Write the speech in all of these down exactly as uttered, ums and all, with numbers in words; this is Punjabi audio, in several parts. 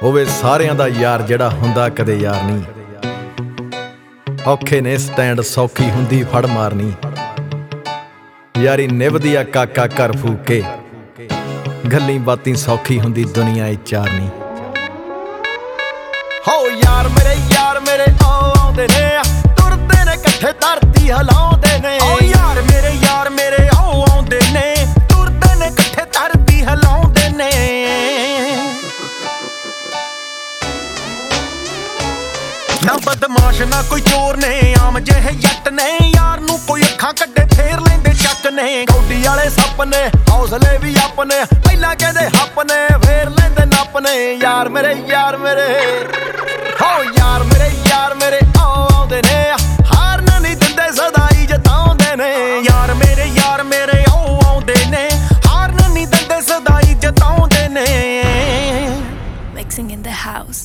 ਹੋਵੇ ਸਾਰਿਆਂ ਦਾ ਯਾਰ ਜਿਹੜਾ ਹੁੰਦਾ ਕਦੇ ਯਾਰ ਨਹੀਂ। ਔਖੇ ਨੇ ਸਟੈਂਡ ਸੌਖੀ ਹੁੰਦੀ ਫੜ ਮਾਰਨੀ। ਯਾਰੀ ਨਿਭਦੀ ਆ ਕਾਕਾ ਘਰ ਫੂਕ ਕੇ, ਗੱਲੀ ਬਾਤੀ ਸੌਖੀ ਹੁੰਦੀ ਦੁਨੀਆ ਏ ਚਾਰਨੀ। ਹੋ ਯਾਰ ਮੇਰੇ ਯਾਰ ਮੇਰੇ ਆਉਂਦੇ ਨੇ, ਤੁਰਦੇ ਨੇ ਇਕੱਠੇ ਧਰਤੀ ਹਿਲਾਉਂਦੇ ਨੇ। ਓ ਯਾਰ ਮੇਰੇ ਯਾਰ ਮੇਰੇ ਆਉਂਦੇ ਨੇ, ਤੁਰਦੇ ਨੇ ਇਕੱਠੇ ਧਰਤੀ ਹਿਲਾਉਂਦੇ ਨੇ। ਨਾ ਬਦਮਾਸ਼ ਨਾ ਕੋਈ ਚੋਰ ਨੇ, ਆਮ ਜਿਹੇ ਜੱਟ ਨੇ, ਯਾਰ ਨੂੰ ਕੋਈ ਅੱਖਾਂ ਕੱਢੇ ਫੇਰ ਲੈਂਦੇ ਚੱਕ ਨੇ। ਕੌਡੀ ਵਾਲੇ ਸੱਪ ਨੇ, ਹੌਸਲੇ ਵੀ ਆਪਣੇ, ਪਹਿਲਾਂ ਕਹਿੰਦੇ ਹੱਪ ਨੇ ਫੇਰ ਲੈਂਦੇ ਨੱਪ ਨੇ। ਯਾਰ ਮੇਰੇ ਯਾਰ ਮੇਰੇ ਹੋ ਯਾਰ ਮੇਰੇ ਯਾਰ ਮੇਰੇ ਆਉਂਦੇ ਨੇ, ਹਾਰ ਨਾ ਨਹੀਂ ਦਿੰਦੇ ਸਦਾ ਹੀ ਜਿਤਾਉਂਦੇ ਨੇ। ਯਾਰ ਮੇਰੇ ਯਾਰ ਮੇਰੇ ਆਉਂਦੇ ਨੇ, ਹਾਰ ਨਾ ਨਹੀਂ ਦਿੰਦੇ ਸਦਾ ਹੀ ਜਿਤਾਉਂਦੇ ਨੇ। Mixing in the house.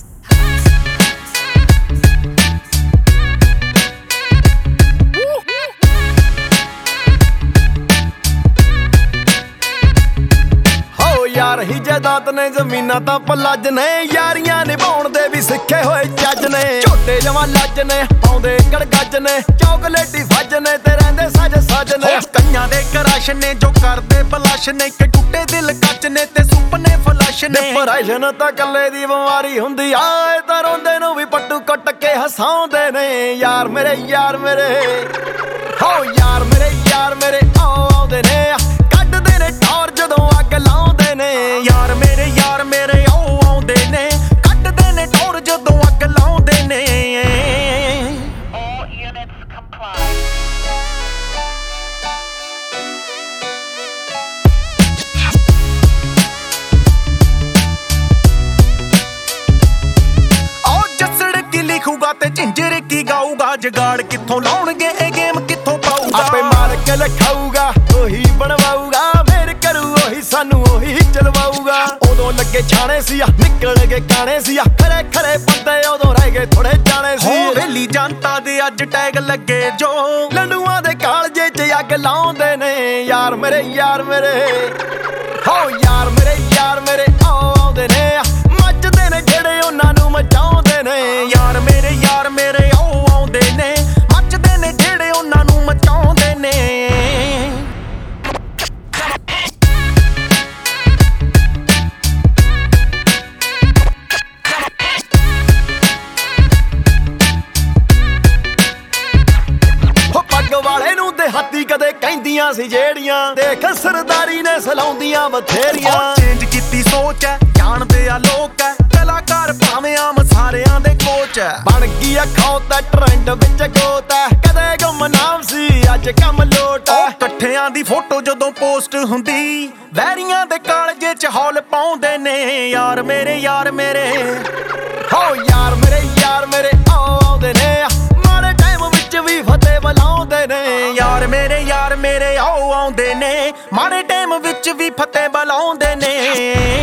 ਯਾਰ ਹੀ ਜਾਇਦਾਦ ਨੇ, ਜ਼ਮੀਨਾਂ ਤਾਂ ਪਲੱਜ ਨੇ, ਯਾਰੀਆਂ ਨਿਭਾਉਣ ਦੇ ਵੀ ਸਿੱਖੇ ਹੋਏ ਚੱਜ ਨੇ। ਝੋਟੇ ਜਵਾਂ ਲੱਜ ਨੇ, ਪਾਉਂਦੇ ਗੜਗੱਜ ਨੇ, ਚੌਕਲੇਟੀ ਫੱਜ ਨੇ ਤੇ ਰਹਿੰਦੇ ਸੱਜ ਸੱਜ ਨੇ। ਕਈਆਂ ਦੇ ਕਰਸ਼ ਨੇ ਜੋ ਕਰਦੇ ਬਲਸ਼ ਨੇ, ਕਿ ਟੁੱਟੇ ਦਿਲ ਕੱਚ ਨੇ ਤੇ ਸੁਪਨੇ ਫਲਸ਼ ਨੇ। ਡਿਪਰੈਸ਼ਨ ਤਾਂ ਕੱਲੇ ਦੀ ਬਿਮਾਰੀ ਹੁੰਦੀ ਆ, ਇਹ ਤਾਂ ਰੋਂਦੇ ਨੂੰ ਵੀ ਪੱਟੂ ਕੱਟ ਕੇ ਹਸਾਉਂਦੇ ਨੇ। ਯਾਰ ਮੇਰੇ ਯਾਰ ਮੇਰੇ ਹੋ ਯਾਰ ਮੇਰੇ ਯਾਰ ਮੇਰੇ ਆਉਂਦੇ ਨੇ, ਕੱਢਦੇ ਨੇ ਟੌਰ ਜਦੋਂ ਅੱਗ ਲਾਉਂਦੇ ਨੇ। ਯਾਰ ਮੇਰੇ ਯਾਰ ਮੇਰੇ ਆਉਂਦੇ ਨੇ, ਕੱਢਦੇ ਨੇ ਟੌਰ ਜਦੋਂ ਅੱਗ ਲਾਉਂਦੇ ਨੇ। All units comply. ਆਓ ਜੱਸੜ ਕੀ ਲਿਖੂਗਾ ਤੇ ਝਿੰਜਰ ਕੀ ਗਾਊਗਾ, ਜਗਾੜ ਕਿੱਥੋਂ ਲਾਉਣਗੇ ਇਹ ਗੇਮ ਕਿੱਥੋਂ ਪਾਊਗਾ। ਆਪੇ ਮਾਰ ਕੇ ਲਿਖਾਊਗਾ ਉਹੀ ਬਣਵਾਊਗਾ, ਫੇਰ ਕਰੂ ਉਹੀ ਸਾਨੂੰ ਉਹੀ ਚਲਵਾਊਗਾ। ਉਦੋਂ ਲੱਗੇ ਛਾਣੇ ਸੀ ਆ, ਨਿਕਲ ਗਏ ਕਾਣੇ ਸੀ ਆ, ਖਰੇ ਖਰੇ ਬੰਦੇ ਉਦੋਂ ਰਹਿ ਗਏ ਥੋੜੇ ਜਾਣੇ ਸੀ। ਹੋ ਵੇਲੀ ਜਨਤਾ ਦੇ ਅੱਜ ਟੈਗ ਲੱਗੇ ਜੋ, ਲੰਡੂਆਂ ਦੇ ਕਾਲਜੇ 'ਚ ਅੱਗ ਲਾਉਂਦੇ ਨੇ। ਯਾਰ ਮੇਰੇ ਯਾਰ ਮੇਰੇ ਹੋ ਯਾਰ ਮੇਰੇ ਯਾਰ ਮੇਰੇ ਆਉਂਦੇ ਨੇ, ਮੱਚਦੇ ਨੇ ਜਿਹੜੇ ਉਹਨਾਂ ਨੂੰ ਮਚਾਉਂਦੇ ਨੇ। ਯਾਰ ਮੇਰੇ ਯਾਰ ਮੇਰੇ ਆਉਂਦੇ ਨੇ, ਮੱਚਦੇ ਨੇ ਜਿਹੜੇ ਉਹਨਾਂ ਨੂੰ ਮਚਾਉਂਦੇ ਨੇ। ਵਾਲੇ ਨੂੰ ਦੇਹਾਤੀ ਕਦੇ ਕਹਿੰਦੀਆਂ ਸੀ ਜਿਹੜੀਆਂ, ਦੇਖ ਸਰਦਾਰੀ ਨੇ ਸਲਾਉਂਦੀਆਂ ਬਥੇਰੀਆਂ। ਚੇਂਜ ਕੀਤੀ ਸੋਚ ਐ, ਜਾਣਦੇ ਆ ਲੋਕ ਐ, ਕਲਾਕਾਰ ਭਾਵੇਂ ਆਮ ਸਾਰਿਆਂ ਦੇ ਕੋਚ ਐ। ਬਣ ਗਈ ਆ ਖੌਤ ਟ੍ਰੈਂਡ ਵਿੱਚ ਗੋਤ ਐ, ਕਦੇ ਗੁੰਮਨਾਮ ਸੀ ਅੱਜ ਕੰਮ ਲੋਟ ਐ। ਇਕੱਠਿਆਂ ਦੀ ਫੋਟੋ ਜਦੋਂ ਪੋਸਟ ਹੁੰਦੀ, ਵੈਰੀਆਂ ਦੇ ਕਾਲਜੇ 'ਚ ਹੌਲ ਪਾਉਂਦੇ ਨੇ। ਯਾਰ ਮੇਰੇ ਯਾਰ ਮੇਰੇ ਹੋ ਯਾਰ ਮੇਰੇ ਯਾਰ ਮੇਰੇ ਆਉਂਦੇ ਨੇ, ਮਾੜੇ ਟਾਈਮ ਵਿੱਚ ਵੀ ਫਤਿਹ ਬੁਲਾਉਂਦੇ ਨੇ। ਯਾਰ ਮੇਰੇ ਯਾਰ ਮੇਰੇ ਆਉਂਦੇ ਨੇ, ਮਾੜੇ ਟਾਈਮ ਵਿੱਚ ਵੀ ਫਤਿਹ ਬੁਲਾਉਂਦੇ ਨੇ।